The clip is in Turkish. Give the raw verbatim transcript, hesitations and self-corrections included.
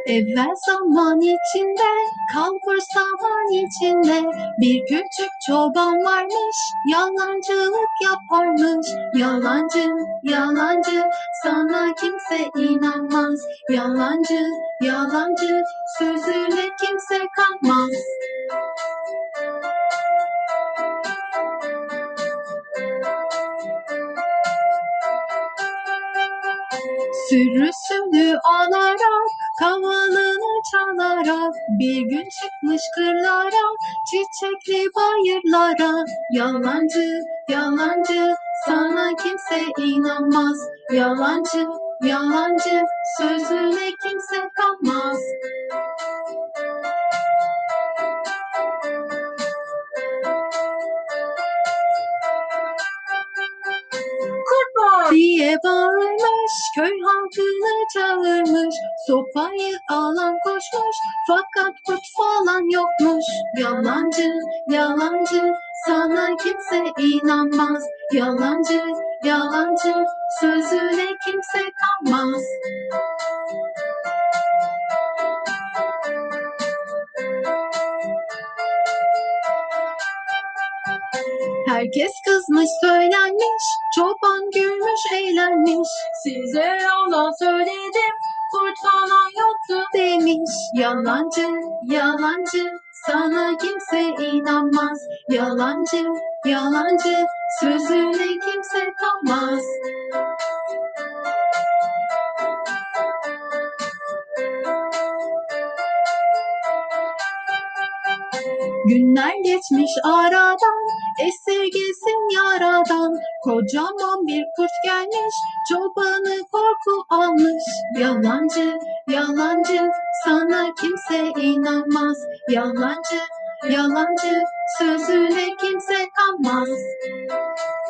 Evvel zaman içinde, kalbur saman içinde bir küçük çoban varmış, yalancılık yaparmış. Yalancı, yalancı, sana kimse inanmaz. Yalancı, yalancı, sözüne kimse kanmaz. Sürüsünü alarak, kavalını çalarak bir gün çıkmış kırlara, çiçekli bayırlara. Yalancı, yalancı, sana kimse inanmaz. Yalancı, yalancı, sözüne kimse kanmaz. Diye bağırmış, köy halkını çağırmış. Sopayı alan koşmuş, fakat kurt falan yokmuş. Yalancı, yalancı, sana kimse inanmaz. Yalancı, yalancı, sözüne kimse kanmaz. Herkes kızmış, söylenmiş, çoban gülmüş, eğlenmiş. Size yalan söyledim, kurt falan yoktu demiş. Yalancı, yalancı, sana kimse inanmaz. Yalancı, yalancı, sözüne kimse kanmaz. Günler geçmiş aradan, esirgesin yaradan. Kocaman bir kurt gelmiş, çobanı korku almış. Yalancı, yalancı, sana kimse inanmaz. Yalancı, yalancı, sözüne kimse kanmaz.